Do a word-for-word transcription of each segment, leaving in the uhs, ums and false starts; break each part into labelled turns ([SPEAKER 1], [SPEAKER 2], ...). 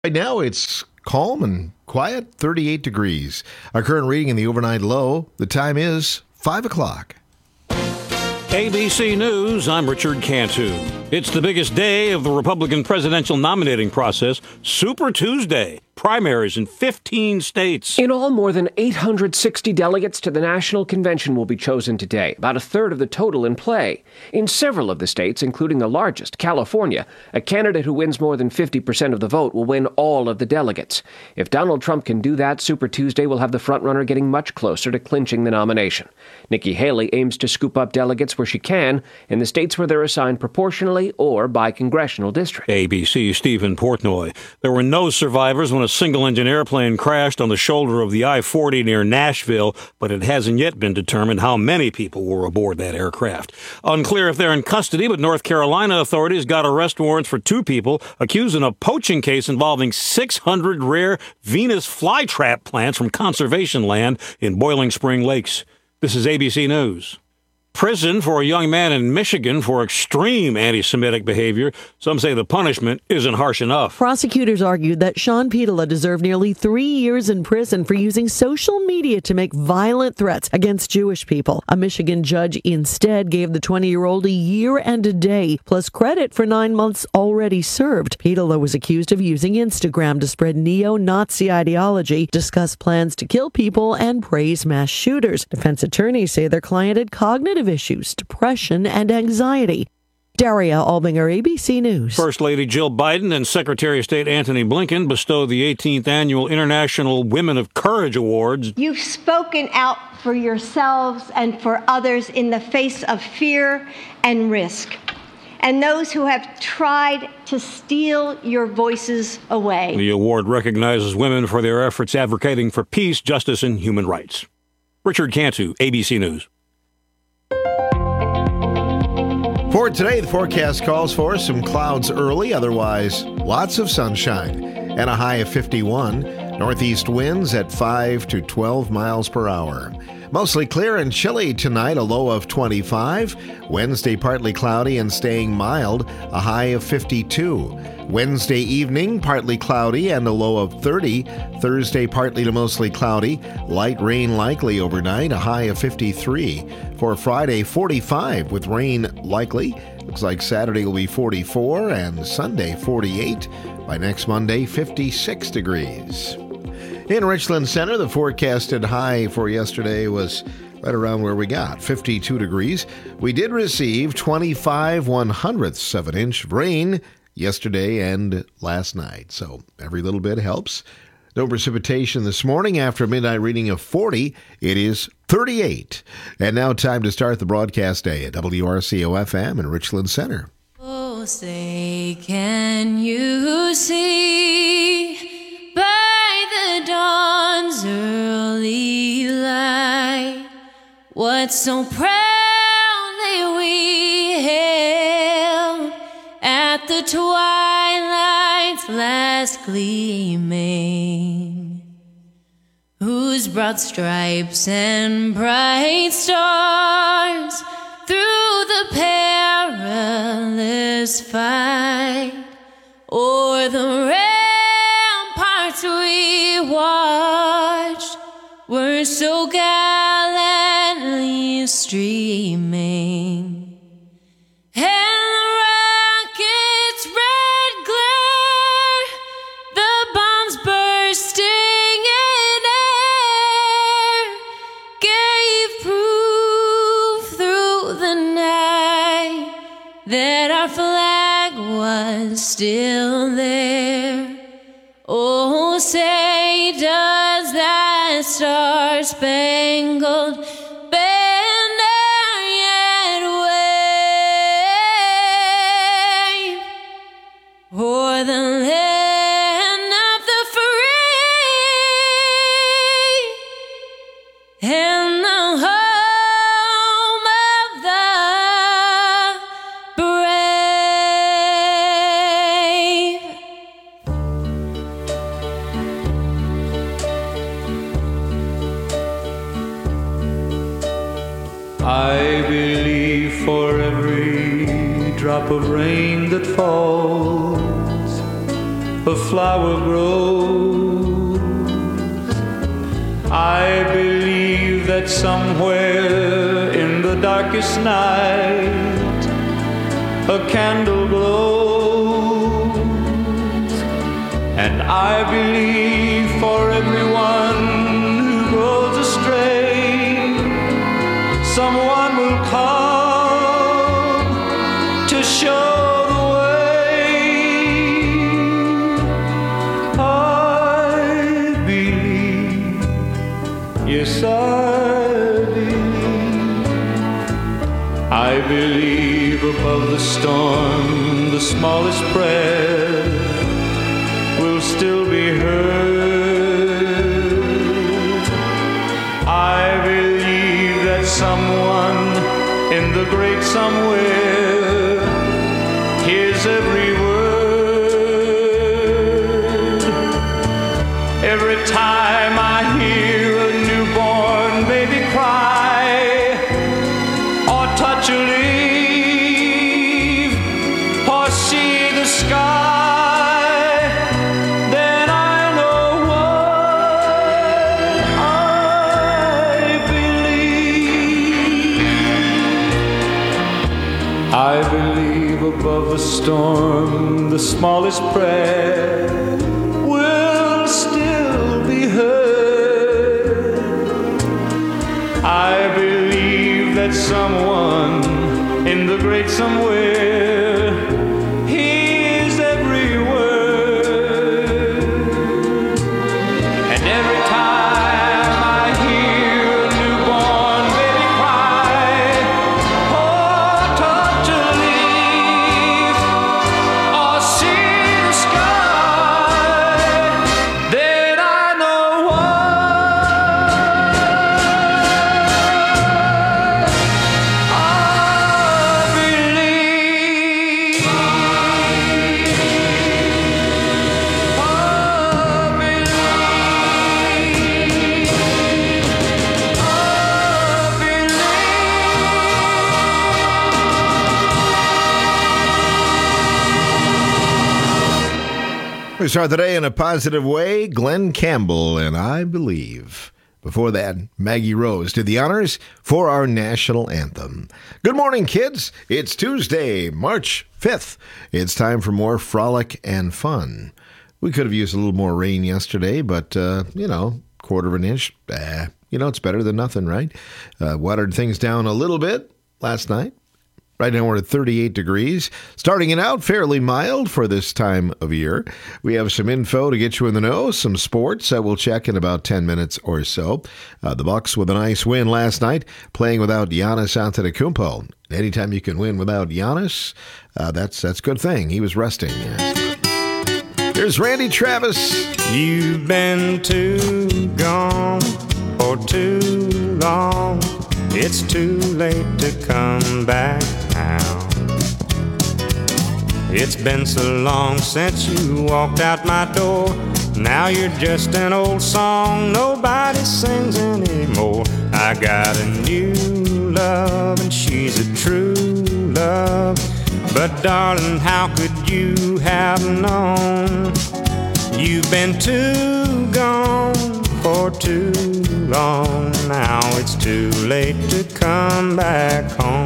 [SPEAKER 1] Right now, it's calm and quiet, thirty-eight degrees. Our current reading in the overnight low, the time is five o'clock.
[SPEAKER 2] A B C News, I'm Richard Cantu. It's the biggest day of the Republican presidential nominating process, Super Tuesday. Primaries in fifteen states.
[SPEAKER 3] In all, more than eight hundred sixty delegates to the National Convention will be chosen today, about a third of the total in play. In several of the states, including the largest, California, a candidate who wins more than fifty percent of the vote will win all of the delegates. If Donald Trump can do that, Super Tuesday will have the frontrunner getting much closer to clinching the nomination. Nikki Haley aims to scoop up delegates where she can, in the states where they're assigned proportionally or by congressional district.
[SPEAKER 2] A B C Stephen Portnoy. There were no survivors when a single-engine airplane crashed on the shoulder of the I forty near Nashville, but it hasn't yet been determined how many people were aboard that aircraft. Unclear if they're in custody, but North Carolina authorities got arrest warrants for two people accused in a poaching case involving six hundred rare Venus flytrap plants from conservation land in Boiling Spring Lakes. This is A B C News. Prison for a young man in Michigan for extreme anti-Semitic behavior. Some say the punishment isn't harsh enough.
[SPEAKER 4] Prosecutors argued that Sean Petola deserved nearly three years in prison for using social media to make violent threats against Jewish people. A Michigan judge instead gave the twenty-year-old a year and a day, plus credit for nine months already served. Petola was accused of using Instagram to spread neo-Nazi ideology, discuss plans to kill people, and praise mass shooters. Defense attorneys say their client had cognitive issues, depression, and anxiety. Daria Albinger, A B C News.
[SPEAKER 2] First Lady Jill Biden and Secretary of State Antony Blinken bestowed the eighteenth Annual International Women of Courage Awards.
[SPEAKER 5] You've spoken out for yourselves and for others in the face of fear and risk, and those who have tried to steal your voices away.
[SPEAKER 2] The award recognizes women for their efforts advocating for peace, justice, and human rights. Richard Cantu, A B C News.
[SPEAKER 1] For today, the forecast calls for some clouds early, otherwise lots of sunshine, and a high of fifty-one. Northeast winds at five to twelve miles per hour. Mostly clear and chilly tonight, a low of twenty-five. Wednesday, partly cloudy and staying mild, a high of fifty-two. Wednesday evening, partly cloudy and a low of thirty. Thursday, partly to mostly cloudy. Light rain likely overnight, a high of fifty-three. For Friday, forty-five with rain likely. Looks like Saturday will be forty-four and Sunday, forty-eight. By next Monday, fifty-six degrees. In Richland Center, the forecasted high for yesterday was right around where we got, fifty-two degrees. We did receive twenty-five one hundredths of an inch of rain yesterday and last night, so every little bit helps. No precipitation this morning. After a midnight reading of forty, it is thirty-eight. And now time to start the broadcast day at W R C O F M in Richland Center.
[SPEAKER 6] Oh, say, can you see by the dawn's early light what so proudly we hailed at the twilight's last gleaming, whose broad stripes and bright stars through the perilous fight o'er the ramparts we watched were so gallantly streaming. And the rocket's red glare, the bombs bursting in air, gave proof through the night that our flag was still there. Oh, say, does that star-spangled banner yet wave o'er the land of the free and the home of the brave?
[SPEAKER 7] I believe for every drop of rain that falls, a flower grows. I believe that somewhere in the darkest night a candle glows, and I believe for everyone who goes astray, someone will come to show the way. I believe, yes, I believe. I believe above the storm, the smallest prayer will still be heard. I believe that someone in the great somewhere hears every word. Every time I hear a newborn baby cry or touch a leaf or see the sky, then I know what I believe. I believe above the storm, the smallest prayer will still be heard. I believe that someone in the great somewhere hears every word. And every time I hear a newborn baby cry or touch a leaf or see the sky, then I know what I believe. I believe.
[SPEAKER 1] We start the day in a positive way. Glenn Campbell and I Believe. Before that, Maggie Rose did the honors for our national anthem. Good morning, kids. It's Tuesday, March fifth. It's time for more frolic and fun. We could have used a little more rain yesterday, but, uh, you know, quarter of an inch, eh, you know, it's better than nothing, right? Uh, watered things down a little bit last night. Right now we're at thirty-eight degrees, starting it out fairly mild for this time of year. We have some info to get you in the know, some sports that we'll check in about ten minutes or so. Uh, the Bucks with a nice win last night, playing without Giannis Antetokounmpo. Anytime you can win without Giannis, uh, that's that's a good thing. He was resting. Yes. Here's Randy Travis.
[SPEAKER 8] You've been too gone for too long. It's too late to come back now. It's been so long since you walked out my door. Now you're just an old song nobody sings anymore. I got a new love and she's a true love. But darling, how could you have known? You've been too gone for too long. Now it's too late to come back home.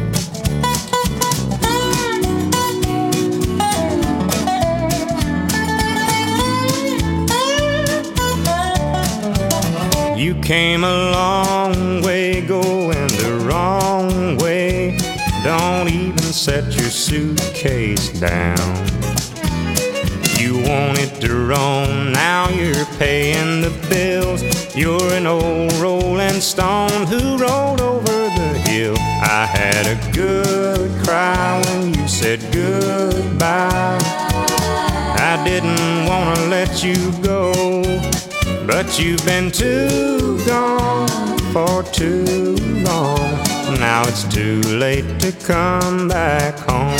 [SPEAKER 8] You came a long way going the wrong way. Don't even set your suitcase down. You wanted to roam, now you're paying the bills. You're an old rolling stone who rolled over the hill. I had a good cry when you said goodbye. I didn't want to let you go, but you've been too gone for too long. Now it's too late to come back home.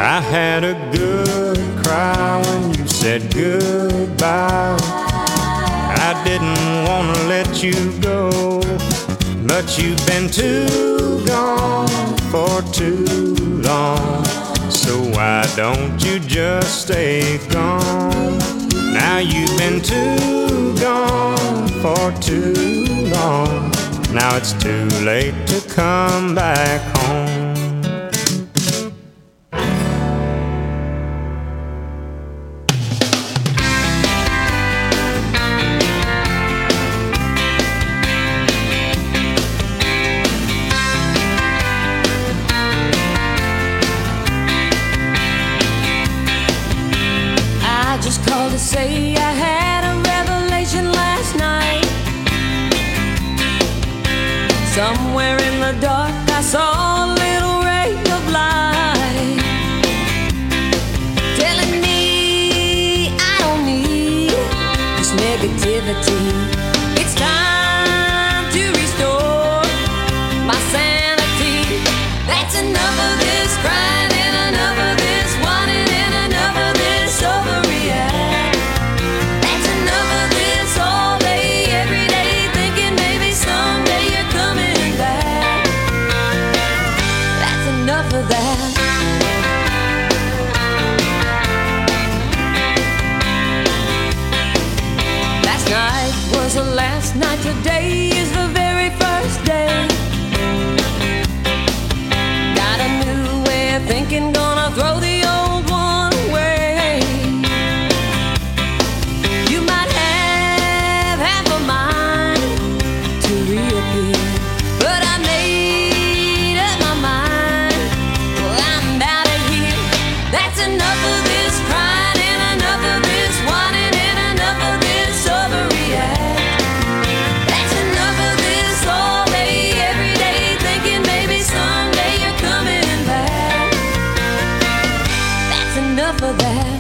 [SPEAKER 8] I had a good cry when you said goodbye. I didn't want to let you go, but you've been too gone for too long. So why don't you just stay gone? Now you've been too gone for too long. Now it's too late to come back home.
[SPEAKER 6] To say I had a revelation last night. Somewhere in the dark I saw a little ray of light, telling me I don't need this negativity. It's time to restore my sanity. That's enough of this crying and enough of this wanting and enough of this overreact. The last night, today is the very first day. Got a new way of thinking, gonna throw the old one away. You might have half a mind to reappear, but I made up my mind. Well, I'm out of here. That's enough of this crying and enough of this wanting and enough of this overreact. For that.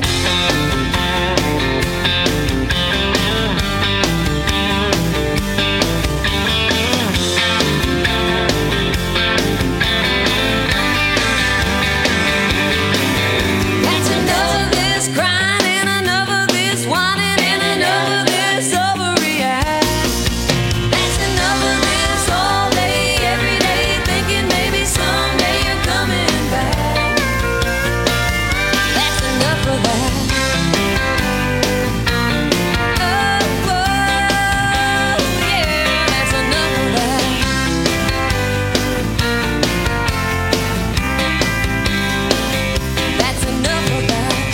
[SPEAKER 6] That's enough of this crying and enough of this wanting and enough of this overreact. That's enough of this all day, every day, thinking maybe someday you're coming back. Enough of that. Oh, oh, yeah, that's enough of that. That's enough of that.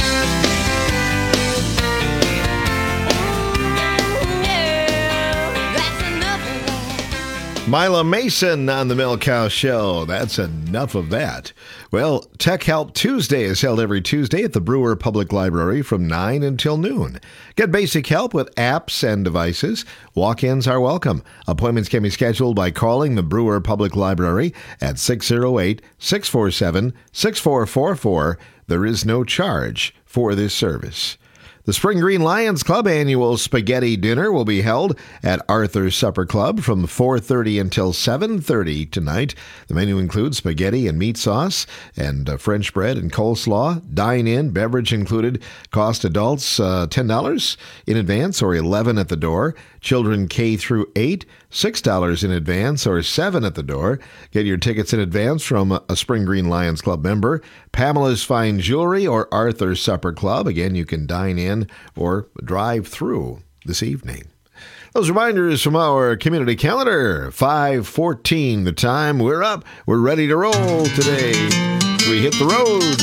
[SPEAKER 6] Mm, yeah, that's enough of that.
[SPEAKER 1] Mila Mason on the Milk House Show. That's enough of that. Well, Tech Help Tuesday is held every Tuesday at the Brewer Public Library from nine until noon. Get basic help with apps and devices. Walk-ins are welcome. Appointments can be scheduled by calling the Brewer Public Library at six oh eight, six four seven, six four four four. There is no charge for this service. The Spring Green Lions Club annual spaghetti dinner will be held at Arthur's Supper Club from four thirty until seven thirty tonight. The menu includes spaghetti and meat sauce and uh, French bread and coleslaw. Dine-in, beverage included. Cost adults uh, ten dollars in advance or eleven dollars at the door. Children K through eight, six dollars in advance or seven dollars at the door. Get your tickets in advance from a Spring Green Lions Club member. Pamela's Fine Jewelry or Arthur's Supper Club. Again, you can dine in or drive through this evening. Those reminders from our community calendar. five fourteen the time. We're up. We're ready to roll today. We hit the road.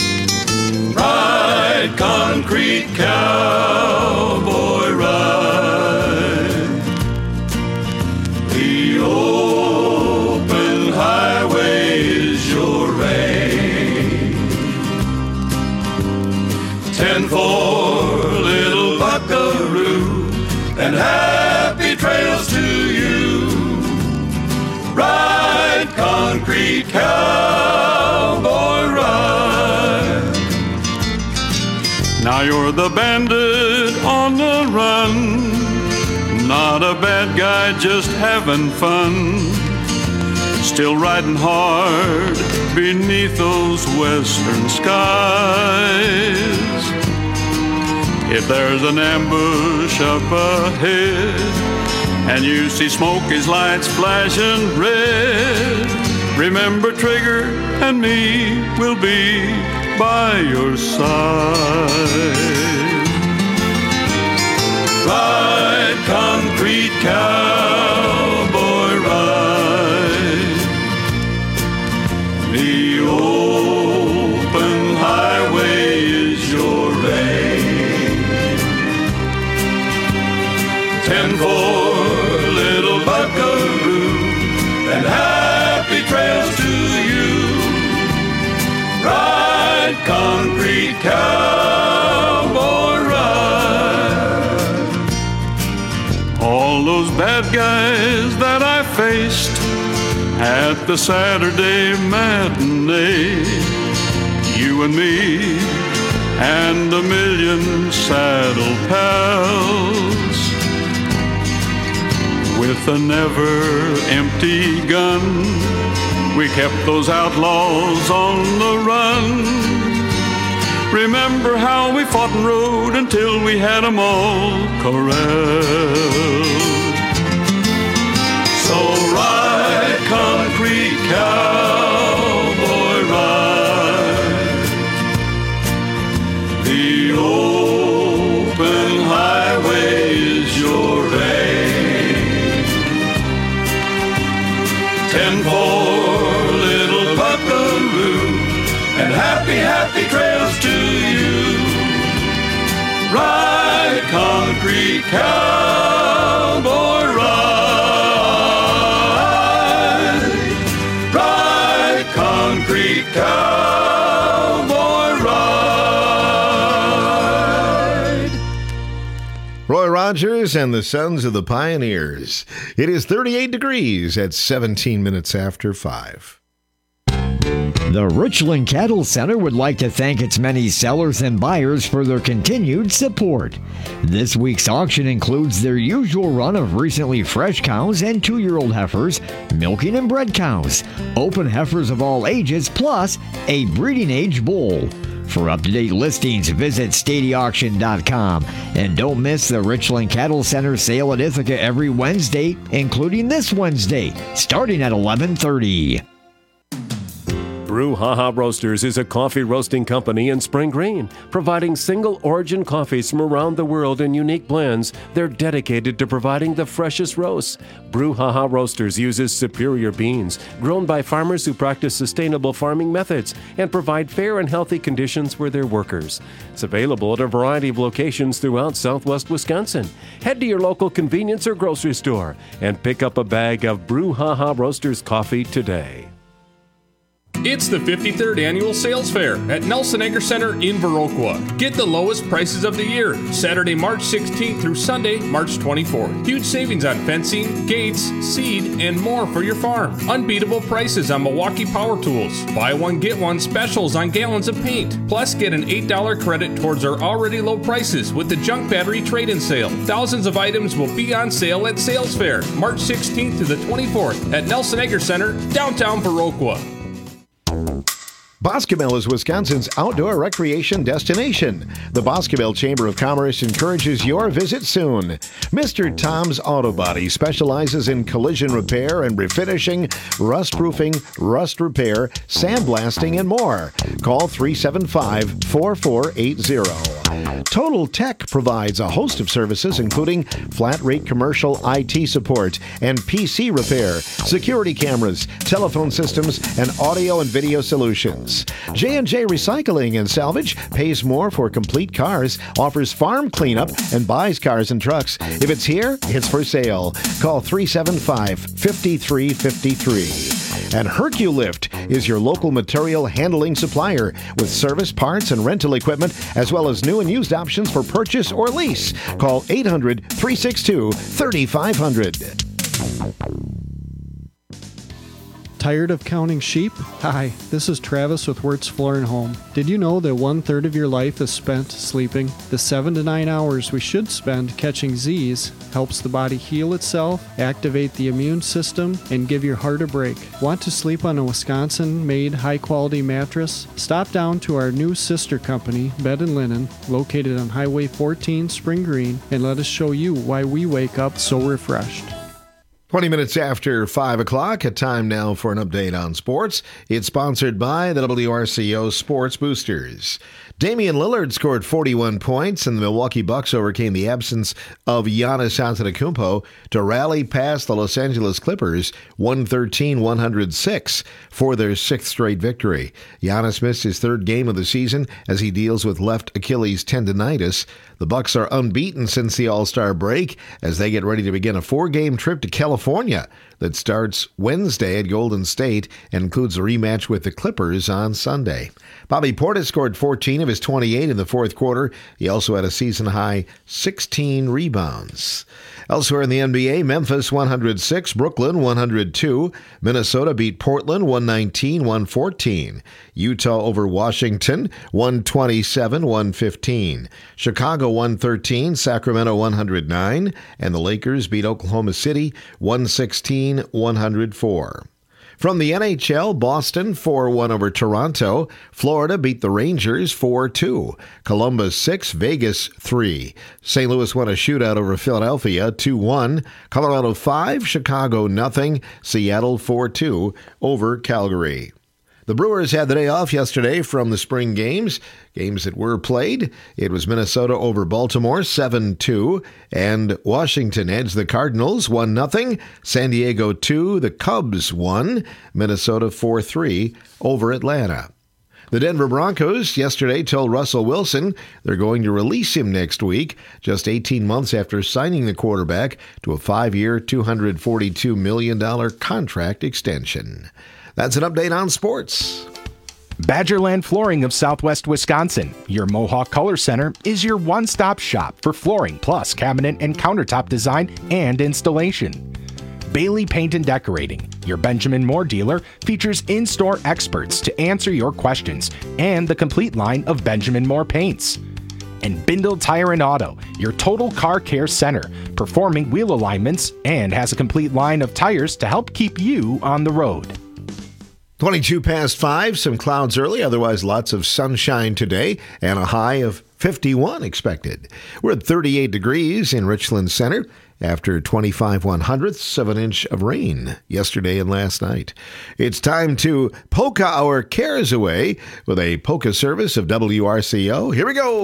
[SPEAKER 7] Ride, concrete cowboy, ride. The open highway is your reign. Ten for little buckaroo and happy trails to you. Ride, concrete cowboy, ride. Now you're the bandit on the run, not a bad guy, just having fun. It's still riding hard beneath those western skies. If there's an ambush up ahead and you see Smokey's lights flashing red, remember Trigger and me will be by your side. Ride, concrete cowboy, ride. The open highway is your aim. Ten for little buckaroo and happy trails to you. Ride, concrete cowboy, ride. All those bad guys that I faced at the Saturday matinee, you and me and a million saddle pals, with a never-empty gun, we kept those outlaws on the run. Remember how we fought and rode until we had 'em all corralled. So ride, concrete cowboy, ride. The open highway is your aim. Ten for little buckaroo and happy, happy trails to you. Ride, concrete cowboy, ride. Ride, concrete cowboy, ride.
[SPEAKER 1] Roy Rogers and the Sons of the Pioneers. It is thirty-eight degrees at seventeen minutes after five.
[SPEAKER 9] The Richland Cattle Center would like to thank its many sellers and buyers for their continued support. This week's auction includes their usual run of recently fresh cows and two-year-old heifers, milking and bred cows, open heifers of all ages, plus a breeding age bull. For up-to-date listings, visit stady auction dot com. And don't miss the Richland Cattle Center sale at Ithaca every Wednesday, including this Wednesday, starting at eleven thirty.
[SPEAKER 10] Brouhaha Roasters is a coffee roasting company in Spring Green, providing single origin coffees from around the world in unique blends. They're dedicated to providing the freshest roasts. Brouhaha Roasters uses superior beans, grown by farmers who practice sustainable farming methods and provide fair and healthy conditions for their workers. It's available at a variety of locations throughout southwest Wisconsin. Head to your local convenience or grocery store and pick up a bag of Brouhaha Roasters coffee today.
[SPEAKER 11] It's the fifty-third Annual Sales Fair at Nelson Agri Center in Viroqua. Get the lowest prices of the year, Saturday, March sixteenth through Sunday, March twenty-fourth. Huge savings on fencing, gates, seed, and more for your farm. Unbeatable prices on Milwaukee power tools. Buy one, get one specials on gallons of paint. Plus, get an eight dollars credit towards our already low prices with the junk battery trade-in sale. Thousands of items will be on sale at Sales Fair, March sixteenth to the twenty-fourth at Nelson Agri Center, downtown Viroqua.
[SPEAKER 1] Boscomel is Wisconsin's outdoor recreation destination. The Boscomel Chamber of Commerce encourages your visit soon. Mister Tom's Auto Body specializes in collision repair and refinishing, rust proofing, rust repair, sandblasting, and more. Call three seven five, four four eight zero. Total Tech provides a host of services including flat rate commercial I T support and P C repair, security cameras, telephone systems, and audio and video solutions. J and J Recycling and Salvage pays more for complete cars, offers farm cleanup, and buys cars and trucks. If it's here, it's for sale. Call three seven five, five three five three. And Herculift is your local material handling supplier with service, parts, and rental equipment, as well as new and used options for purchase or lease. Call eight hundred, three six two, three five zero zero.
[SPEAKER 12] Tired of counting sheep? Hi, this is Travis with Wirtz Floor and Home. Did you know that one third of your life is spent sleeping? The seven to nine hours we should spend catching Z's helps the body heal itself, activate the immune system, and give your heart a break. Want to sleep on a Wisconsin-made high-quality mattress? Stop down to our new sister company, Bed and Linen, located on Highway fourteen, Spring Green, and let us show you why we wake up so refreshed.
[SPEAKER 1] twenty minutes after five o'clock, a time now for an update on sports. It's sponsored by the W R C O Sports Boosters. Damian Lillard scored forty-one points, and the Milwaukee Bucks overcame the absence of Giannis Antetokounmpo to rally past the Los Angeles Clippers one thirteen to one oh six for their sixth straight victory. Giannis missed his third game of the season as he deals with left Achilles tendonitis. The Bucks are unbeaten since the All-Star break as they get ready to begin a four-game trip to California that starts Wednesday at Golden State and includes a rematch with the Clippers on Sunday. Bobby Portis scored fourteen of his twenty-eight in the fourth quarter. He also had a season-high sixteen rebounds. Elsewhere in the N B A, Memphis one oh six, Brooklyn one oh two. Minnesota beat Portland one nineteen to one fourteen. Utah over Washington one twenty-seven to one fifteen. Chicago one thirteen, Sacramento one oh nine. And the Lakers beat Oklahoma City one sixteen to one oh four. From the N H L, Boston four one over Toronto. Florida beat the Rangers four two. Columbus six, Vegas three. Saint Louis won a shootout over Philadelphia two one. Colorado five, Chicago nothing. Seattle four two over Calgary. The Brewers had the day off yesterday from the spring games, games that were played. It was Minnesota over Baltimore seven two, and Washington edged the Cardinals one nothing. San Diego two, the Cubs won. Minnesota four three over Atlanta. The Denver Broncos yesterday told Russell Wilson they're going to release him next week, just eighteen months after signing the quarterback to a five-year, two hundred forty-two million dollars contract extension. That's an update on sports.
[SPEAKER 13] Badgerland Flooring of Southwest Wisconsin, your Mohawk Color Center, is your one-stop shop for flooring plus cabinet and countertop design and installation. Bailey Paint and Decorating, your Benjamin Moore dealer, features in-store experts to answer your questions and the complete line of Benjamin Moore paints. And Bindle Tire and Auto, your total car care center, performing wheel alignments and has a complete line of tires to help keep you on the road.
[SPEAKER 1] twenty-two past five, some clouds early, otherwise lots of sunshine today, and a high of fifty-one expected. We're at thirty-eight degrees in Richland Center after twenty-five one hundredths of an inch of rain yesterday and last night. It's time to polka our cares away with a polka service of W R C O. Here we go.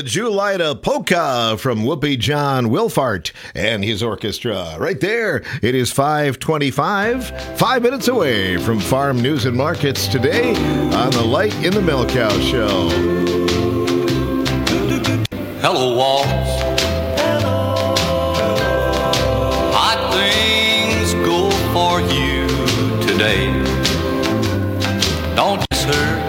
[SPEAKER 1] Would You Like a Polka from Whoopi John Wilfart and his orchestra. Right there, it is five twenty-five, five minutes away from Farm News and Markets today on the Light in the Milk Cow Show.
[SPEAKER 14] Hello, Walls. Hot things go for you today. Don't miss her.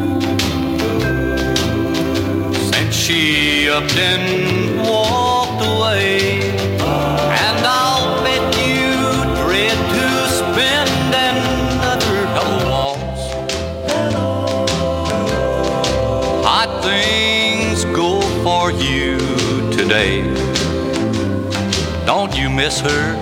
[SPEAKER 14] Since she upped and walked away, and I'll bet you dread to spend another. Hello, Walls. Hot things go for you today. Don't you miss her?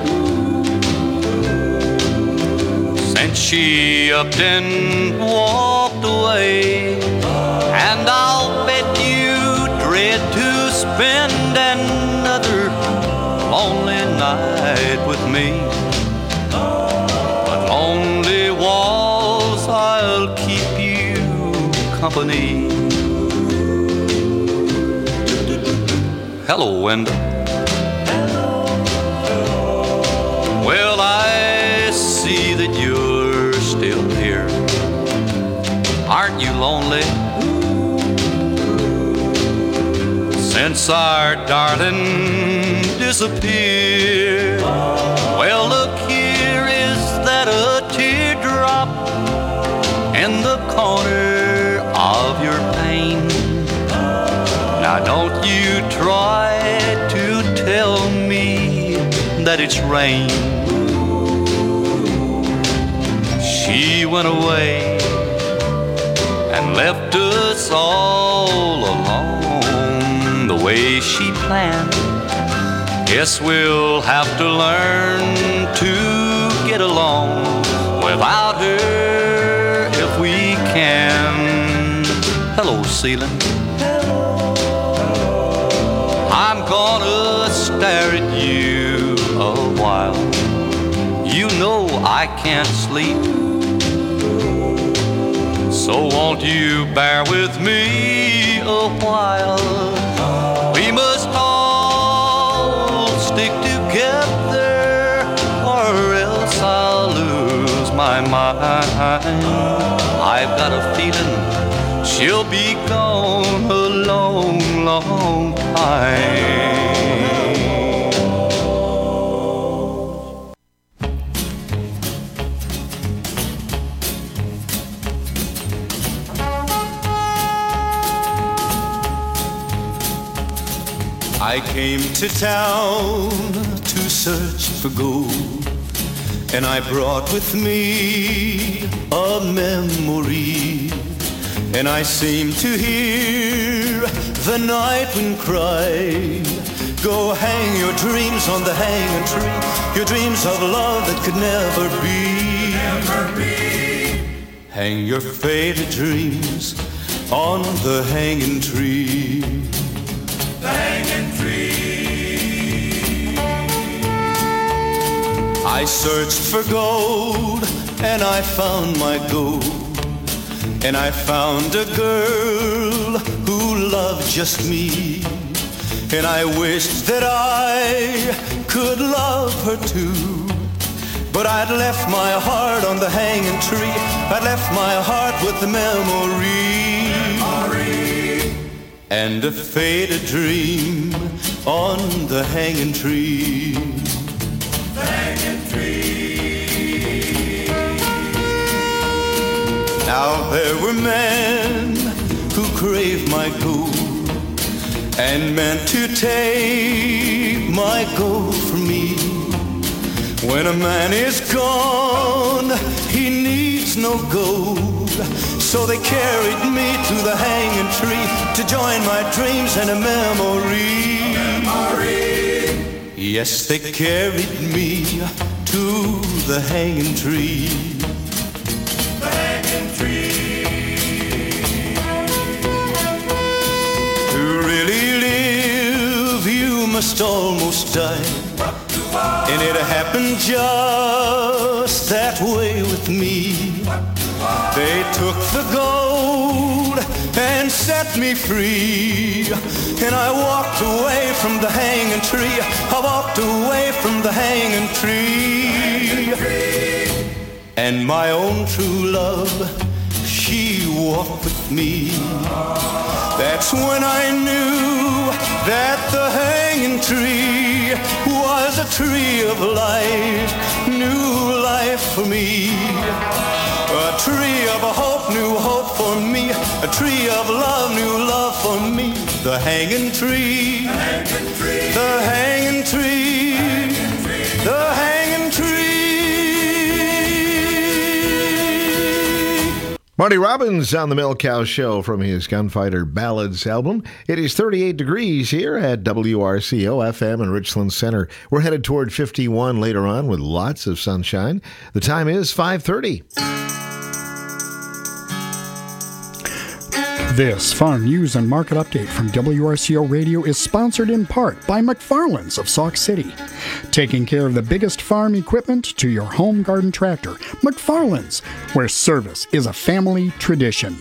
[SPEAKER 14] Since she upped and walked away, and I'll bet you dread to spend another lonely night with me. But lonely Walls, I'll keep you company. Hello, Wendell. Well, I see that you're still here. Aren't you lonely? Since our darling disappeared. Well, look, here is that a teardrop in the corner of your pane. Now don't you try to tell me that it's rain. She went away and left us all alone the way she planned. Guess we'll have to learn to get along without her if we can. Hello, ceiling. I'm gonna stare at you a while. You know I can't sleep, so won't you bear with me a while? We must all stick together, or else I'll lose my mind. I've got a feeling she'll be gone a long, long time.
[SPEAKER 15] I came to town to search for gold, and I brought with me a memory. And I seem to hear the night wind cry, go hang your dreams on the hanging tree, your dreams of love that could never be. Never be. Hang your faded dreams on the hanging tree. The hanging tree. I searched for gold and I found my gold. And I found a girl who loved just me. And I wished that I could love her too. But I'd left my heart on the hanging tree. I'd left my heart with the memory. Memory. And a faded dream on the hanging tree. The hanging tree. Now there were men who craved my gold and meant to take my gold from me. When a man is gone, he needs no gold. So they carried me to the hanging tree to join my dreams and a memory. Memory. Yes, they carried me to the hanging tree. Must almost die, and it happened just that way with me. They took the gold and set me free. And I walked away from the hanging tree. I walked away from the hanging tree. And my own true love, she walked with me. That's when I knew that the hanging tree was a tree of life, new life for me. A tree of hope, new hope for me. A tree of love, new love for me. The hanging tree, the hanging tree, the hanging tree.
[SPEAKER 1] Marty Robbins on the Milk Cow Show from his Gunfighter Ballads album. It is thirty-eight degrees here at W R C O F M in Richland Center. We're headed toward fifty-one later on with lots of sunshine. The time is five thirty.
[SPEAKER 16] This farm news and market update from W R C O Radio is sponsored in part by McFarland's of Sauk City. Taking care of the biggest farm equipment to your home garden tractor. McFarland's, where service is a family tradition.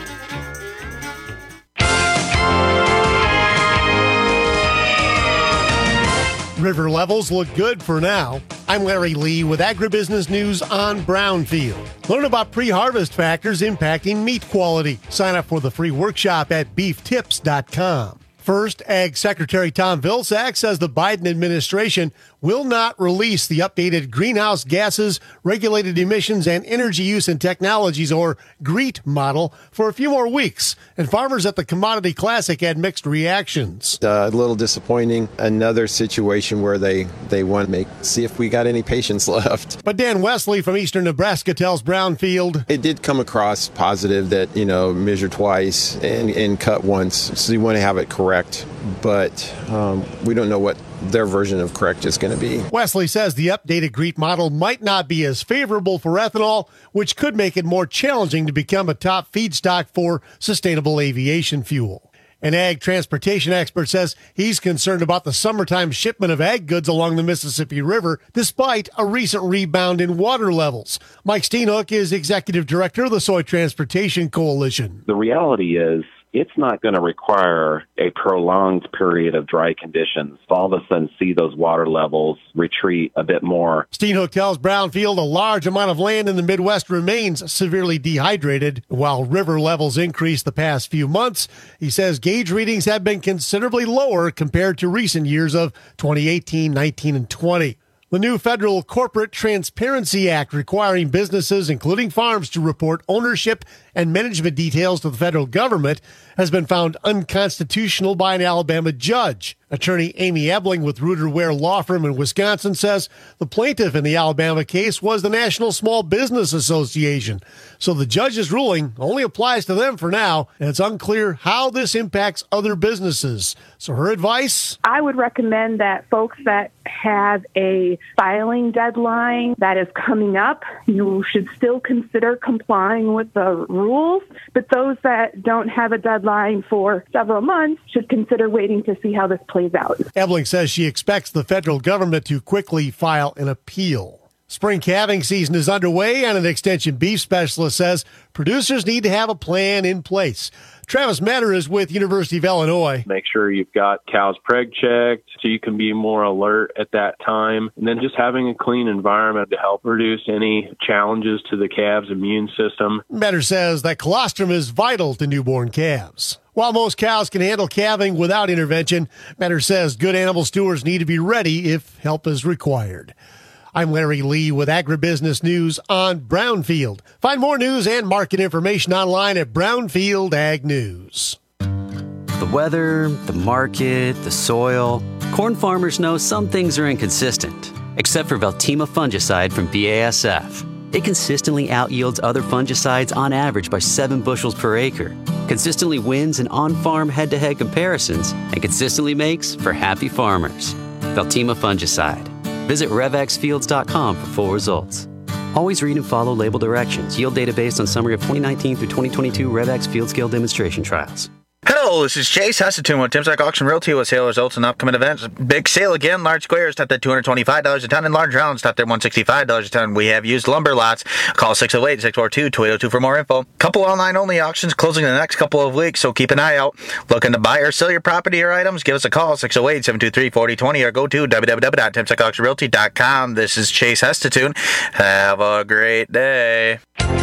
[SPEAKER 17] River levels look good for now. I'm Larry Lee with Agribusiness News on Brownfield. Learn about pre-harvest factors impacting meat quality. Sign up for the free workshop at beef tips dot com. First, Ag Secretary Tom Vilsack says the Biden administration will not release the updated Greenhouse Gases, Regulated Emissions, and Energy Use and Technologies, or GREET model, for a few more weeks. And farmers at the Commodity Classic had mixed reactions.
[SPEAKER 18] Uh, a little disappointing. Another situation where they, they want to make see if we got any patience left.
[SPEAKER 17] But Dan Wesley from Eastern Nebraska tells Brownfield,
[SPEAKER 18] it did come across positive that, you know, measure twice and, and cut once. So you want to have it correct. But um, we don't know what their version of correct is going to be.
[SPEAKER 17] Wesley says the updated GREET model might not be as favorable for ethanol, which could make it more challenging to become a top feedstock for sustainable aviation fuel. An ag transportation expert says he's concerned about the summertime shipment of ag goods along the Mississippi River, despite a recent rebound in water levels. Mike Steenhoek is executive director of the Soy Transportation Coalition.
[SPEAKER 19] The reality is, it's not going to require a prolonged period of dry conditions to all of a sudden see those water levels retreat a bit more.
[SPEAKER 17] Steenhoek tells Brownfield a large amount of land in the Midwest remains severely dehydrated. While river levels increased the past few months, he says gauge readings have been considerably lower compared to recent years of twenty eighteen, nineteen, and twenty. The new federal Corporate Transparency Act requiring businesses, including farms, to report ownership and management details to the federal government has been found unconstitutional by an Alabama judge. Attorney Amy Ebling with Ruder Ware Law Firm in Wisconsin says the plaintiff in the Alabama case was the National Small Business Association. So the judge's ruling only applies to them for now, and it's unclear how this impacts other businesses. So her advice?
[SPEAKER 20] I would recommend that folks that have a filing deadline that is coming up, you should still consider complying with the rules, but those that don't have a deadline for several months should consider waiting to see how this plays out.
[SPEAKER 17] Ebling says she expects the federal government to quickly file an appeal. Spring calving season is underway, and an extension beef specialist says producers need to have a plan in place. Travis Matter is with University of Illinois.
[SPEAKER 21] Make sure you've got cows preg checked so you can be more alert at that time. And then just having a clean environment to help reduce any challenges to the calves' immune system.
[SPEAKER 17] Matter says that colostrum is vital to newborn calves. While most cows can handle calving without intervention, Matter says good animal stewards need to be ready if help is required. I'm Larry Lee with Agribusiness News on Brownfield. Find more news and market information online at Brownfield Ag News.
[SPEAKER 22] The weather, the market, the soil. Corn farmers know some things are inconsistent, except for Veltima fungicide from B A S F. It consistently outyields other fungicides on average by seven bushels per acre, consistently wins in on-farm head-to-head comparisons, and consistently makes for happy farmers. Veltima fungicide. Visit rev x fields dot com for full results. Always read and follow label directions. Yield data based on summary of twenty nineteen through twenty twenty-two RevX Field Scale Demonstration Trials.
[SPEAKER 23] Hello,
[SPEAKER 3] Hello, this is Chase Hestetune with Timsack Auction Realty with sale results and upcoming events. Big sale again. Large squares topped at two hundred twenty-five dollars a ton, and large rounds topped at one hundred sixty-five dollars a ton. We have used lumber lots. Call six oh eight, six four two, two eight oh two for more info. Couple online-only auctions closing in the next couple of weeks, so keep an eye out. Looking to buy or sell your property or items? Give us a call, six oh eight, seven two three, four oh two oh, or go to w w w dot timsack auction realty dot com. This is Chase Hestetune. Have a great day.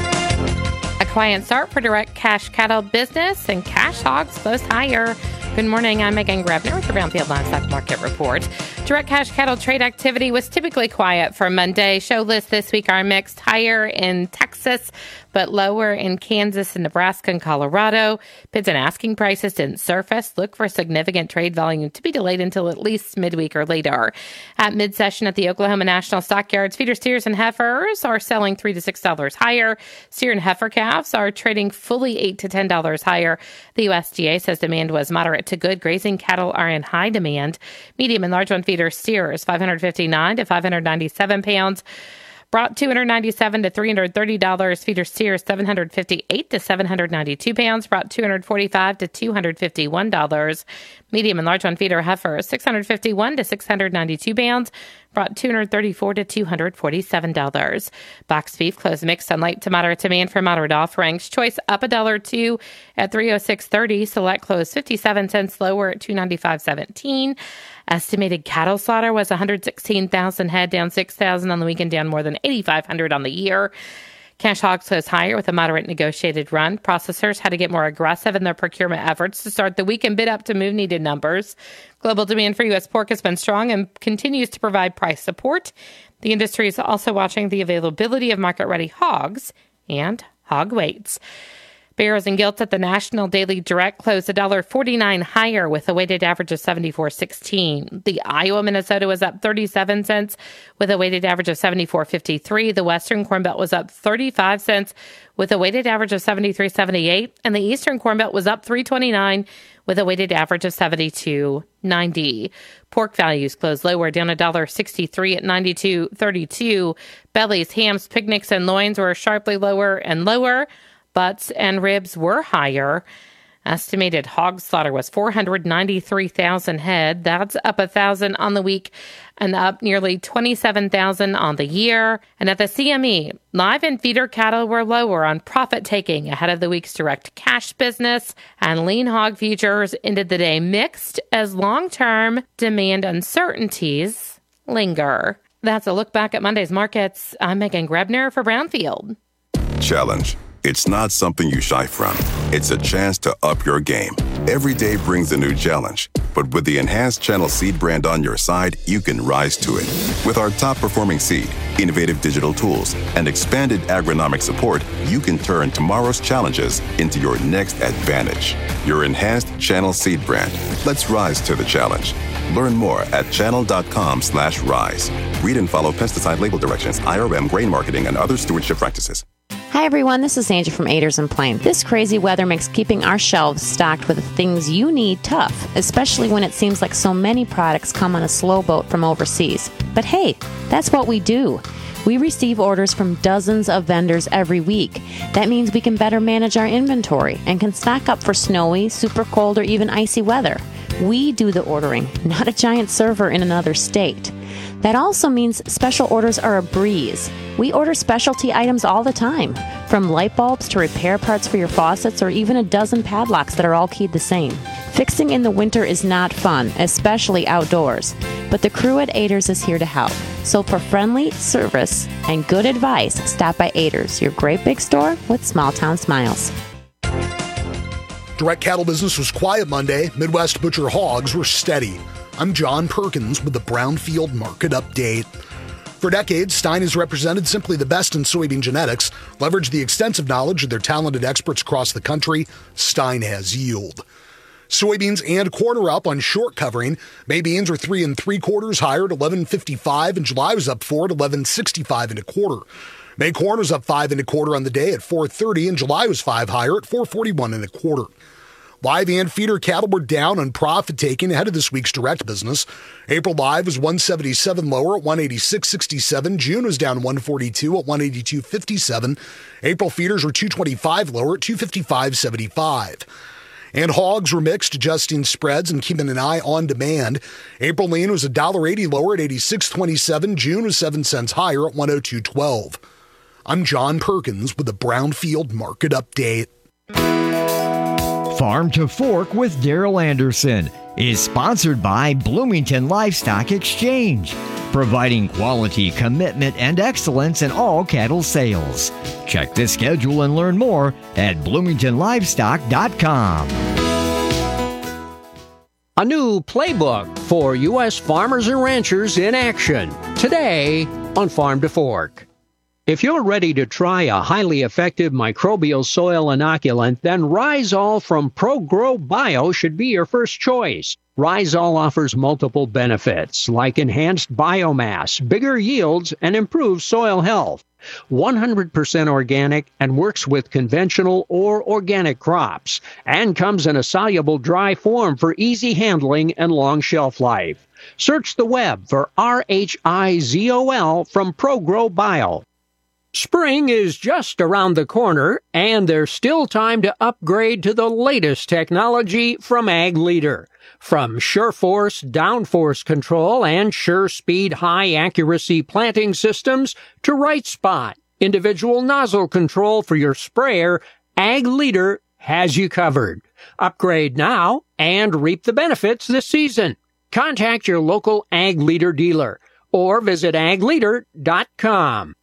[SPEAKER 4] A quiet start for direct cash cattle business, and cash hogs closed higher. Good morning, I'm Megan Grebner with the Brownfield Livestock Market Report. Direct cash cattle trade activity was typically quiet for Monday. Show lists this week are mixed, higher in Texas, but lower in Kansas and Nebraska and Colorado. Bids and asking prices didn't surface. Look for significant trade volume to be delayed until at least midweek or later. At mid-session at the Oklahoma National Stockyards, feeder steers and heifers are selling three to six dollars higher. Steer and heifer calves are trading fully eight to ten dollars higher. The U S D A says demand was moderate to good. Grazing cattle are in high demand. Medium and large one feeder steers five hundred fifty-nine to five hundred ninety-seven pounds. Brought two hundred ninety-seven to three hundred thirty dollars. Feeder steers seven hundred fifty-eight to seven hundred ninety-two pounds. Brought two hundred forty-five to two hundred fifty-one dollars. Medium and large one feeder heifers six hundred fifty-one to six hundred ninety-two pounds. Brought two hundred thirty-four to two hundred forty-seven dollars. Box beef closed mixed on light to moderate demand for moderate offerings. Choice up a dollar two at three oh six thirty. Select closed fifty-seven cents lower at two ninety-five seventeen. Estimated cattle slaughter was one hundred sixteen thousand head, down six thousand on the weekend, down more than eighty-five hundred on the year. Cash hogs closed higher with a moderate negotiated run. Processors had to get more aggressive in their procurement efforts to start the week and bid up to move needed numbers. Global demand for U S pork has been strong and continues to provide price support. The industry is also watching the availability of market-ready hogs and hog weights. Barrows and Gilts at the National Daily Direct closed one dollar forty-nine higher with a weighted average of seventy-four sixteen. The Iowa Minnesota was up thirty-seven cents with a weighted average of seventy-four fifty-three. The Western Corn Belt was up thirty-five cents with a weighted average of seventy-three seventy-eight. And the Eastern Corn Belt was up three twenty-nine with a weighted average of seventy-two ninety. Pork values closed lower, down one dollar sixty-three at ninety-two thirty-two. Bellies, hams, picnics, and loins were sharply lower and lower. Butts and ribs were higher. Estimated hog slaughter was four hundred ninety-three thousand head. That's up one thousand on the week and up nearly twenty-seven thousand on the year. And at the C M E, live and feeder cattle were lower on profit taking ahead of the week's direct cash business. And lean hog futures ended the day mixed as long-term demand uncertainties linger. That's a look back at Monday's markets. I'm Megan Grebner for Brownfield.
[SPEAKER 23] Challenge. It's not something you shy from. It's a chance to up your game. Every day brings a new challenge. But with the enhanced Channel Seed brand on your side, you can rise to it. With our top-performing seed, innovative digital tools, and expanded agronomic support, you can turn tomorrow's challenges into your next advantage. Your enhanced Channel Seed brand. Let's rise to the challenge. Learn more at channel.com slash rise. Read and follow pesticide label directions, I R M, grain marketing, and other stewardship practices.
[SPEAKER 24] Hi everyone, this is Angie from Aders and Plain. This crazy weather makes keeping our shelves stocked with the things you need tough, especially when it seems like so many products come on a slow boat from overseas. But hey, that's what we do. We receive orders from dozens of vendors every week. That means we can better manage our inventory and can stock up for snowy, super cold, or even icy weather. We do the ordering, not a giant server in another state. That also means special orders are a breeze. We order specialty items all the time, from light bulbs to repair parts for your faucets or even a dozen padlocks that are all keyed the same. Fixing in the winter is not fun, especially outdoors, but the crew at Aders is here to help. So for friendly service and good advice, stop by Aders, your great big store with small town smiles.
[SPEAKER 25] Direct cattle business was quiet Monday. Midwest butcher hogs were steady. I'm John Perkins with the Brownfield Market Update. For decades, Stein has represented simply the best in soybean genetics. Leverage the extensive knowledge of their talented experts across the country. Stein has yield. Soybeans and corn are up on short covering. May beans are three and three quarters higher at eleven fifty-five, and July was up four at eleven sixty-five and a quarter. May corn was up five and a quarter on the day at four thirty, and July was five higher at four forty-one and a quarter. Live and feeder cattle were down on profit taking ahead of this week's direct business. April live was one seventy-seven lower at one eighty-six sixty-seven. June was down one forty-two at one eighty-two fifty-seven. April feeders were two twenty-five lower at two fifty-five seventy-five. And hogs were mixed, adjusting spreads and keeping an eye on demand. April lean was one dollar eighty lower at eighty-six twenty-seven. June was seven cents higher at one oh two twelve. I'm John Perkins with the Brownfield Market Update.
[SPEAKER 9] Farm to Fork with Daryl Anderson is sponsored by Bloomington Livestock Exchange, providing quality, commitment, and excellence in all cattle sales. Check the schedule and learn more at bloomington livestock dot com.
[SPEAKER 2] A new playbook for U S farmers and ranchers in action today on Farm to Fork. If you're ready to try a highly effective microbial soil inoculant, then Rhizol from ProGrow Bio should be your first choice. Rhizol offers multiple benefits like enhanced biomass, bigger yields, and improved soil health. one hundred percent organic and works with conventional or organic crops, and comes in a soluble dry form for easy handling and long shelf life. Search the web for R H I Z O L from ProGrow Bio. Spring is just around the corner, and there's still time to upgrade to the latest technology from Ag Leader. From SureForce downforce control and SureSpeed high-accuracy planting systems to Right Spot, individual nozzle control for your sprayer, Ag Leader has you covered. Upgrade now and reap the benefits this season. Contact your local Ag Leader dealer or visit ag leader dot com.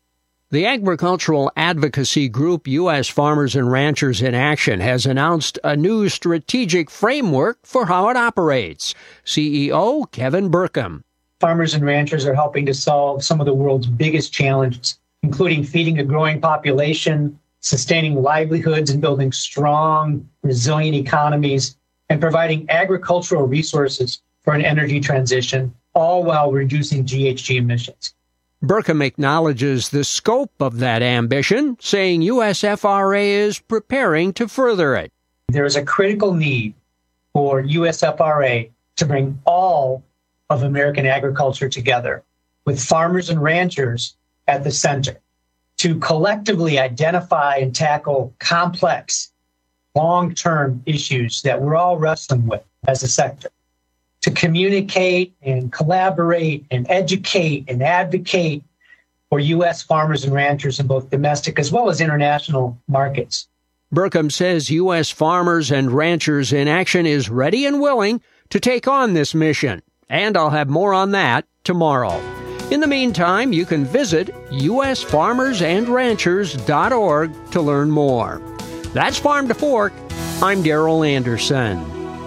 [SPEAKER 2] The agricultural advocacy group U S Farmers and Ranchers in Action has announced a new strategic framework for how it operates. C E O Kevin Burkham.
[SPEAKER 5] Farmers and ranchers are helping to solve some of the world's biggest challenges, including feeding a growing population, sustaining livelihoods and building strong, resilient economies, and providing agricultural resources for an energy transition, all while reducing G H G emissions.
[SPEAKER 2] Burkham acknowledges the scope of that ambition, saying U S F R A is preparing to further it.
[SPEAKER 5] There is a critical need for U S F R A to bring all of American agriculture together, with farmers and ranchers at the center, to collectively identify and tackle complex, long-term issues that we're all wrestling with as a sector. To communicate and collaborate and educate and advocate for U S farmers and ranchers in both domestic as well as international markets.
[SPEAKER 2] Burkham says U S Farmers and Ranchers in Action is ready and willing to take on this mission, and I'll have more on that tomorrow. In the meantime, you can visit U S farmers and ranchers dot org to learn more. That's Farm to Fork. I'm Daryl Anderson.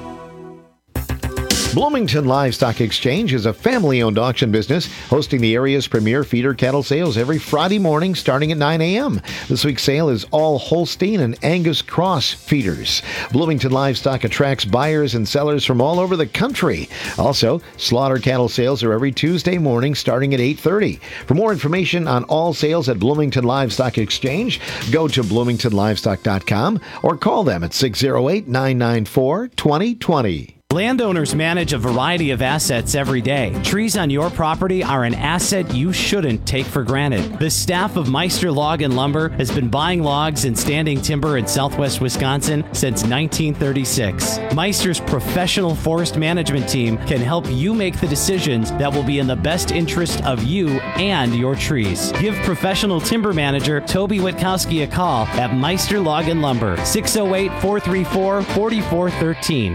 [SPEAKER 1] Bloomington Livestock Exchange is a family-owned auction business hosting the area's premier feeder cattle sales every Friday morning starting at nine a.m. This week's sale is all Holstein and Angus Cross feeders. Bloomington Livestock attracts buyers and sellers from all over the country. Also, slaughter cattle sales are every Tuesday morning starting at eight thirty. For more information on all sales at Bloomington Livestock Exchange, go to bloomington livestock dot com or call them at six oh eight, nine nine four, two oh two oh.
[SPEAKER 6] Landowners manage a variety of assets every day. Trees on your property are an asset you shouldn't take for granted. The staff of Meister Log and Lumber has been buying logs and standing timber in southwest Wisconsin since nineteen thirty-six. Meister's professional forest management team can help you make the decisions that will be in the best interest of you and your trees. Give professional timber manager Toby Witkowski a call at Meister Log and Lumber, six oh eight, four three four, four four one three.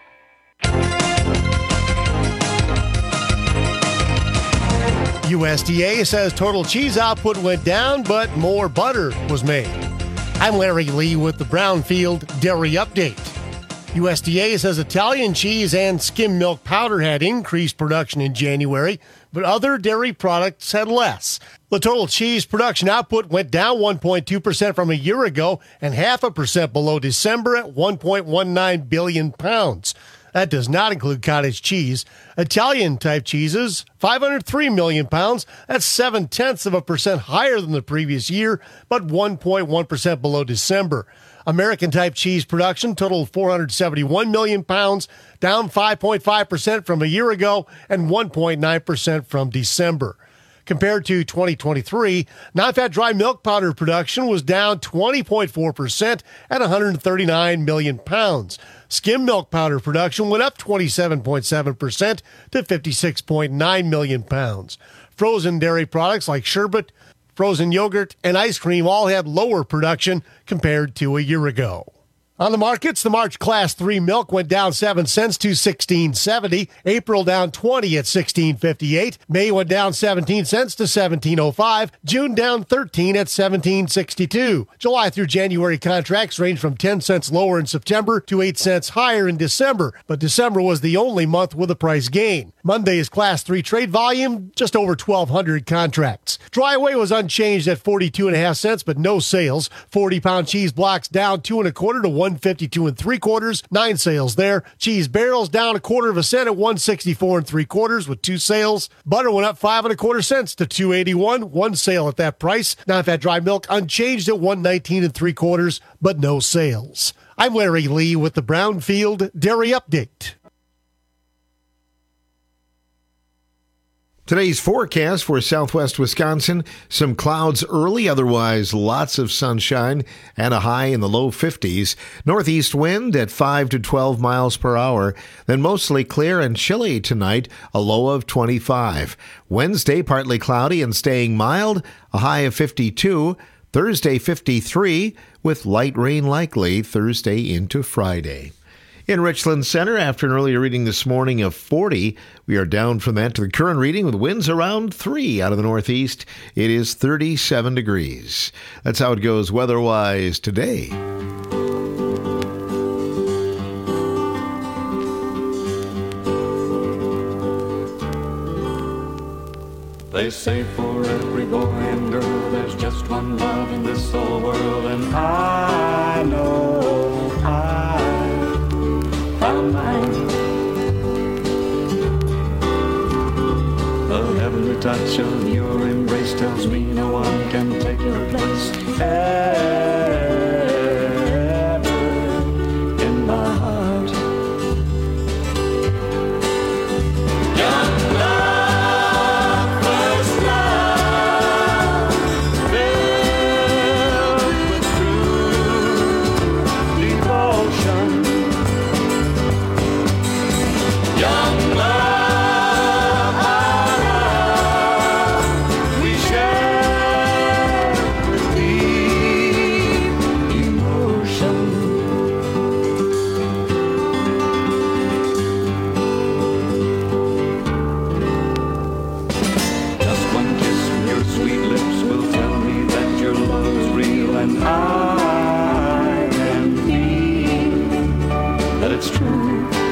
[SPEAKER 17] U S D A says total cheese output went down, but more butter was made. I'm Larry Lee with the Brownfield Dairy Update. U S D A says Italian cheese and skim milk powder had increased production in January, but other dairy products had less. The total cheese production output went down one point two percent from a year ago and half a percent below December at one point one nine billion pounds. That does not include cottage cheese. Italian-type cheeses, five hundred three million pounds. That's seven-tenths of a percent higher than the previous year, but one point one percent below December. American-type cheese production totaled four hundred seventy-one million pounds, down five point five percent from a year ago and one point nine percent from December. Compared to twenty twenty-three, non-fat dry milk powder production was down twenty point four percent at one hundred thirty-nine million pounds. Skim milk powder production went up twenty-seven point seven percent to fifty-six point nine million pounds. Frozen dairy products like sherbet, frozen yogurt, and ice cream all had lower production compared to a year ago. On the markets, the March Class three milk went down seven cents to sixteen seventy. April down twenty at sixteen fifty-eight. May went down seventeen cents to seventeen oh five. June down thirteen at seventeen sixty-two. July through January contracts range from ten cents lower in September to eight cents higher in December, but December was the only month with a price gain. Monday's Class three trade volume, just over twelve hundred contracts. Dry away was unchanged at forty-two and a half cents, but no sales. forty pound cheese blocks down two and a quarter to one fifty-two and three quarters. Nine sales there. Cheese barrels down a quarter of a cent at one sixty-four and three quarters with two sales. Butter went up five and a quarter cents to two eighty-one. One sale at that price. Non-fat dry milk unchanged at one nineteen and three quarters, but no sales. I'm Larry Lee with the Brownfield Dairy Update.
[SPEAKER 1] Today's forecast for southwest Wisconsin, some clouds early, otherwise lots of sunshine and a high in the low fifties. Northeast wind at five to twelve miles per hour, then mostly clear and chilly tonight, a low of twenty-five. Wednesday, partly cloudy and staying mild, a high of fifty-two. Thursday, fifty-three, with light rain likely Thursday into Friday. In Richland Center, after an earlier reading this morning of forty, we are down from that to the current reading with winds around three out of the northeast. It is thirty-seven degrees. That's how it goes weather-wise today.
[SPEAKER 7] They say for every boy and girl there's just one love in this whole world, and I know I found mine. The heavenly touch of your embrace tells me no one can take your place ever in my heart. Young love, first love, filled with true devotion. Young love, our love, we share with deep emotion. Just one kiss from your sweet lips will tell me that your love is real, and I can feel that it's true.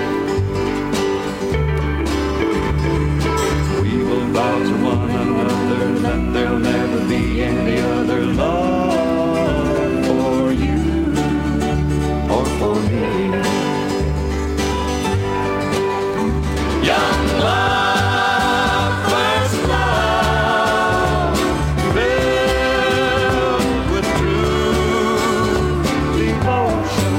[SPEAKER 7] We will vow to one another that there'll never be any other love for you or for me. Young love, first love, filled with true devotion.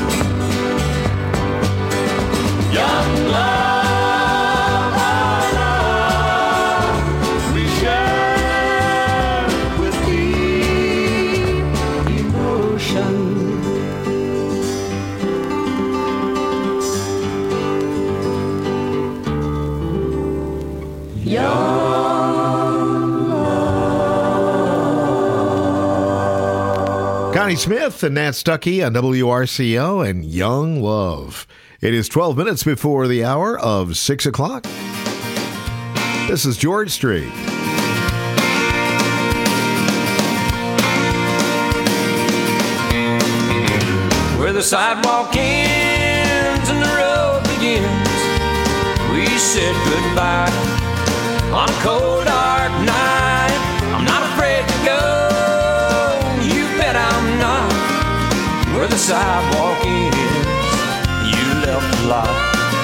[SPEAKER 7] Young love, our love, we share with deep emotion.
[SPEAKER 1] Connie Smith and Nat Stuckey on W R C O and Young Love. It is twelve minutes before the hour of six o'clock. This is George Street.
[SPEAKER 7] Where the sidewalk ends and the road begins, we said goodbye on a cold dark night. I'm not afraid to go, you bet I'm not. Where the sidewalk ends, you left a lot.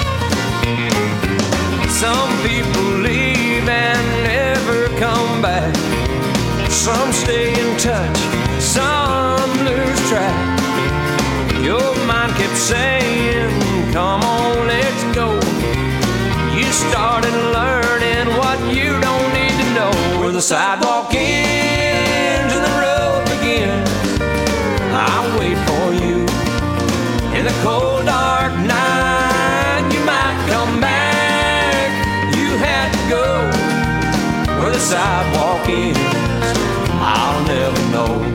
[SPEAKER 7] Some people leave and never come back. Some stay in touch, some lose track. Your mind kept saying, come on, let's go. You started learning what you don't need to know. the sidewalk ends and the road begins. I'll wait for you in the cold dark night. You might come back. You had to go where the sidewalk ends. I'll never know.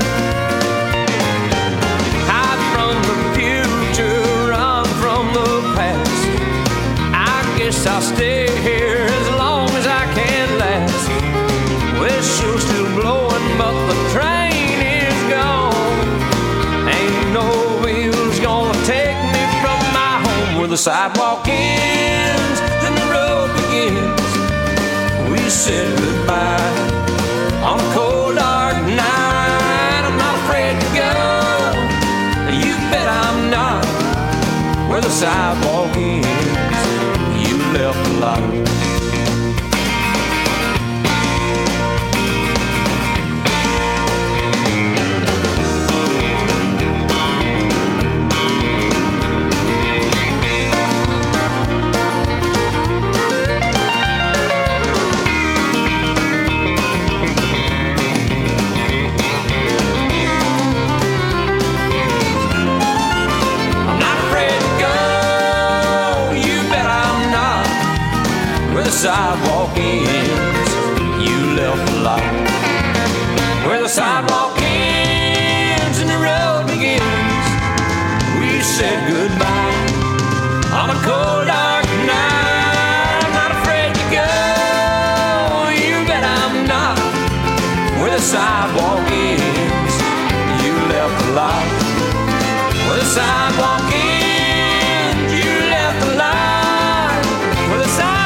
[SPEAKER 7] Hide from the future, run from the past. I guess I'll stay here as long as I can last. Whistle's still blowing, but the train is gone. Ain't no wheels gonna take me from my home. Where the sidewalk ends and the road begins. We said goodbye on a cold dark night. I'm not afraid to go. You bet I'm not. Where the sidewalk ends, you left a light. Sidewalk ends, you left a light. Where the sidewalk ends and the road begins, we said goodbye on a cold dark night. I'm not afraid to go, you bet I'm not. Where the sidewalk ends, you left a light. Where the sidewalk ends, you left a light. Where the sidewalk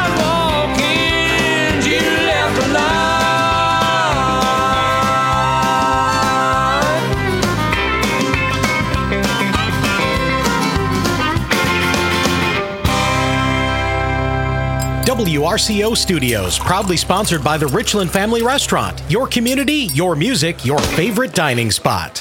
[SPEAKER 8] W R C O Studios, proudly sponsored by the Richland Family Restaurant. Your community, your music, your favorite dining spot.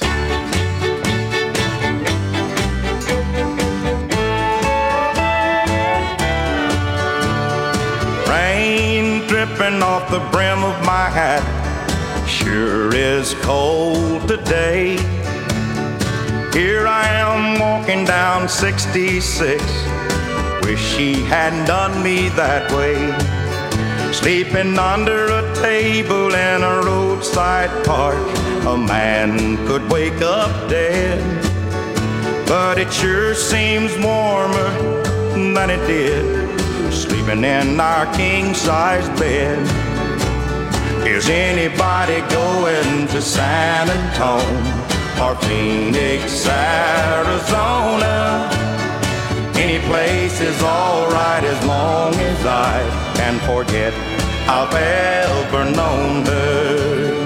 [SPEAKER 10] Rain dripping off the brim of my hat, sure is cold today. Here I am walking down sixty-six. Wish he hadn't done me that way. Sleeping under a table in a roadside park, a man could wake up dead. But it sure seems warmer than it did sleeping in our king-size bed. Is anybody going to San Antonio or Phoenix, Arizona? Any place is alright as long as I can forget I've ever known her.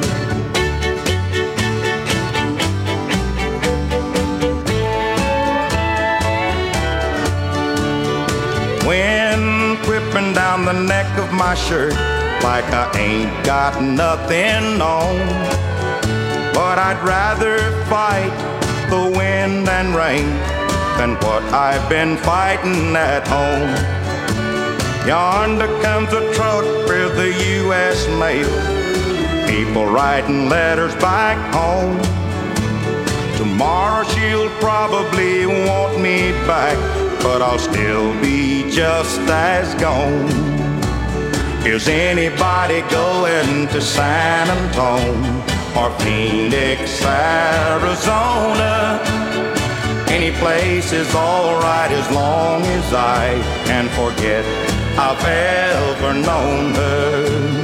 [SPEAKER 10] Wind whipping down the neck of my shirt like I ain't got nothing on. But I'd rather fight the wind and rain than what I've been fighting at home. Yonder comes a truck with the U S mail, people writing letters back home. Tomorrow she'll probably want me back, but I'll still be just as gone. Is anybody going to San Antonio or Phoenix, Arizona? Any place is alright as long as I can forget I've ever known her.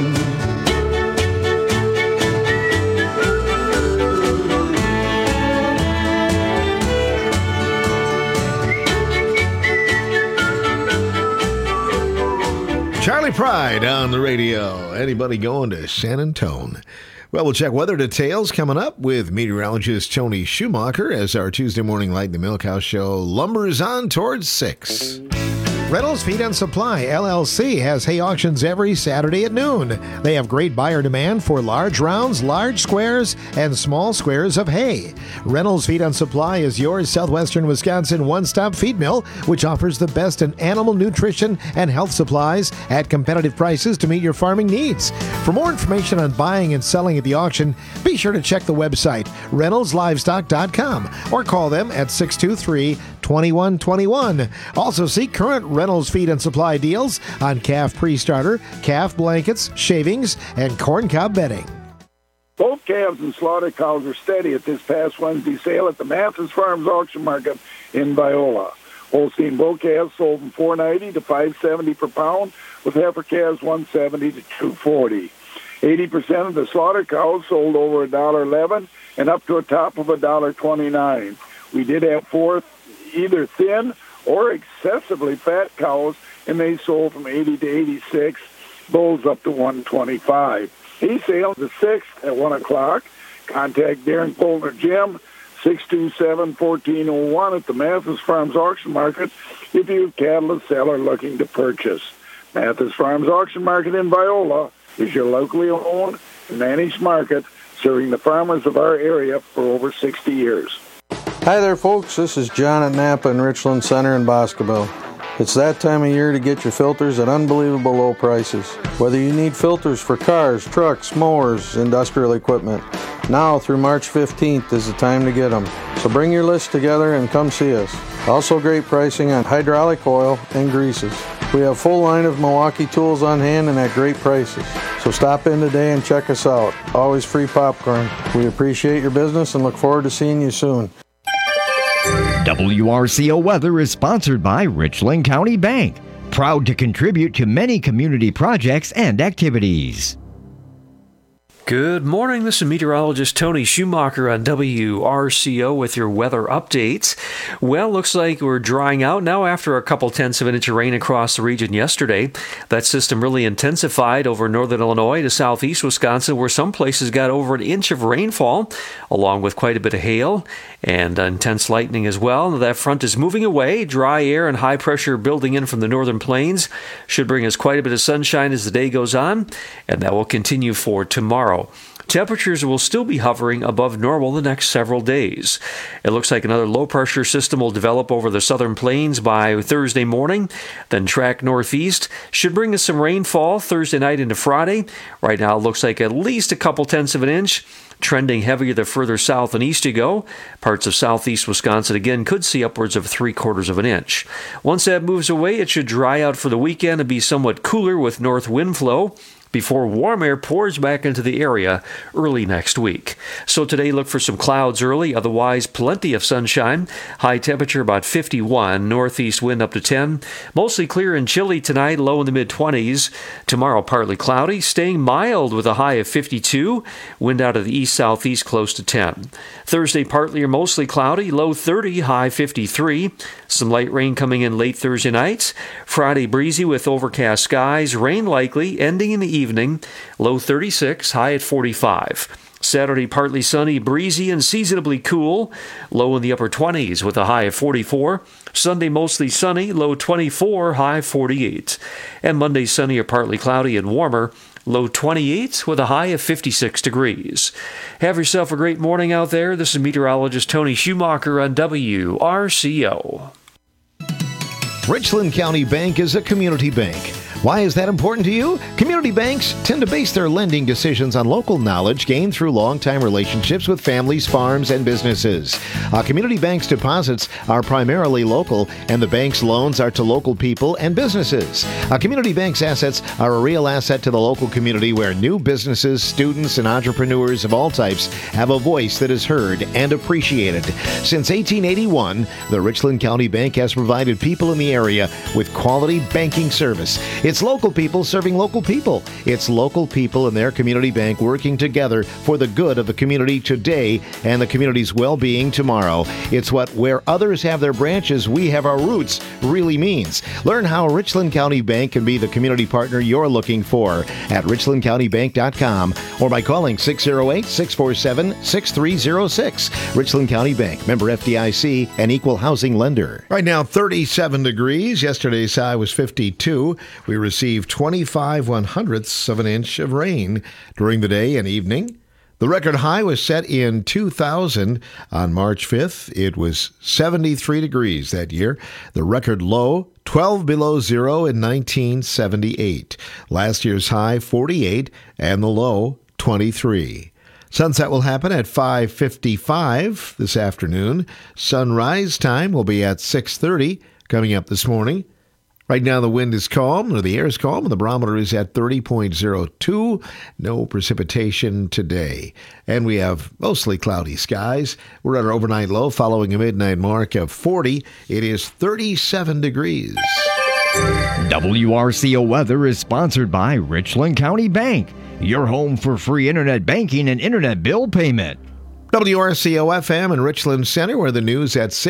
[SPEAKER 1] Charlie Pride on the radio. Anybody going to San Antonio? Well, we'll check weather details coming up with meteorologist Tony Schumacher as our Tuesday morning Light in the Milk House show lumbers on towards six. Reynolds Feed and Supply, L L C, has hay auctions every Saturday at noon. They have great buyer demand for large rounds, large squares, and small squares of hay. Reynolds Feed and Supply is your southwestern Wisconsin one-stop feed mill, which offers the best in animal nutrition and health supplies at competitive prices to meet your farming needs. For more information on buying and selling at the auction, be sure to check the website, reynolds livestock dot com, or call them at six two three, two one two one. Also see current Reynolds Feed and Supply deals on calf pre-starter, calf blankets, shavings, and corn cob bedding.
[SPEAKER 11] Both calves and slaughter cows were steady at this past Wednesday sale at the Mathis Farms Auction Market in Viola. Holstein bull calves sold from four ninety to five seventy per pound, with heifer calves one seventy to two forty. eighty percent of the slaughter cows sold over one dollar eleven and up to a top of one dollar twenty-nine. We did have four either thin or excessively fat cows, and they sold from eighty to eighty-six, bulls up to one twenty-five. He sales the sixth at one o'clock. Contact Darren Polner Jim, six two seven, one four zero one at the Mathis Farms Auction Market if you have cattle to sell or looking to purchase. Mathis Farms Auction Market in Viola is your locally owned and managed market serving the farmers of our area for over sixty years.
[SPEAKER 12] Hi there, folks. This is John at Napa and Richland Center in Boscobel. It's that time of year to get your filters at unbelievable low prices. Whether you need filters for cars, trucks, mowers, industrial equipment, now through March fifteenth is the time to get them. So bring your list together and come see us. Also great pricing on hydraulic oil and greases. We have a full line of Milwaukee tools on hand and at great prices. So stop in today and check us out. Always free popcorn. We appreciate your business and look forward to seeing you soon.
[SPEAKER 9] W R C O Weather is sponsored by Richland County Bank, proud to contribute to many community projects and activities.
[SPEAKER 13] Good morning. This is meteorologist Tony Schumacher on W R C O with your weather updates. Well, looks like we're drying out now after a couple tenths of an inch of rain across the region yesterday. That system really intensified over northern Illinois to southeast Wisconsin, where some places got over an inch of rainfall, along with quite a bit of hail and intense lightning as well. That front is moving away. Dry air and high pressure building in from the northern plains should bring us quite a bit of sunshine as the day goes on, and that will continue for tomorrow. Temperatures will still be hovering above normal the next several days. It looks like another low-pressure system will develop over the southern plains by Thursday morning, then track northeast. Should bring us some rainfall Thursday night into Friday. Right now it looks like at least a couple tenths of an inch. Trending heavier the further south and east you go. Parts of southeast Wisconsin again could see upwards of three quarters of an inch. Once that moves away, it should dry out for the weekend and be somewhat cooler with north wind flow before warm air pours back into the area early next week. So today, look for some clouds early, otherwise plenty of sunshine. High temperature about fifty-one, northeast wind up to ten. Mostly clear and chilly tonight, low in the mid-twenties. Tomorrow, partly cloudy, staying mild with a high of fifty-two. Wind out of the east-southeast close to ten. Thursday, partly or mostly cloudy, low thirty, high fifty-three. Some light rain coming in late Thursday night. Friday, breezy with overcast skies, rain likely, ending in the evening, low thirty-six, high at forty-five. Saturday, partly sunny, breezy, and seasonably cool, low in the upper twenties with a high of forty-four. Sunday, mostly sunny, low twenty-four, high forty-eight. And Monday, sunny or partly cloudy and warmer, low twenty-eight with a high of fifty-six degrees. Have yourself a great morning out there. This is meteorologist Tony Schumacher on W R C O.
[SPEAKER 1] Richland County Bank is a community bank. Why is that important to you? Community banks tend to base their lending decisions on local knowledge gained through long-time relationships with families, farms, and businesses. A community bank's deposits are primarily local, and the bank's loans are to local people and businesses. A community bank's assets are a real asset to the local community where new businesses, students, and entrepreneurs of all types have a voice that is heard and appreciated. Since eighteen eighty-one, the Richland County Bank has provided people in the area with quality banking service. It's local people serving local people. It's local people and their community bank working together for the good of the community today and the community's well-being tomorrow. It's what where others have their branches, we have our roots really means. Learn how Richland County Bank can be the community partner you're looking for at richland county bank dot com or by calling six oh eight, six four seven, six three oh six. Richland County Bank, member F D I C, and equal housing lender. Right now, thirty-seven degrees. Yesterday's high was fifty-two. We received twenty-five one hundredths of an inch of rain during the day and evening. The record high was set in two thousand on March fifth. It was seventy-three degrees that year. The record low, twelve below zero in nineteen seventy-eight. Last year's high, forty-eight, and the low, twenty-three. Sunset will happen at five fifty-five this afternoon. Sunrise time will be at six thirty coming up this morning. Right now the wind is calm, or the air is calm, and the barometer is at thirty point oh two. No precipitation today. And we have mostly cloudy skies. We're at our overnight low following a midnight mark of forty. It is thirty-seven degrees.
[SPEAKER 9] W R C O Weather is sponsored by Richland County Bank, your home for free internet banking and internet bill payment.
[SPEAKER 1] W R C O F M in Richland Center, where the news at six.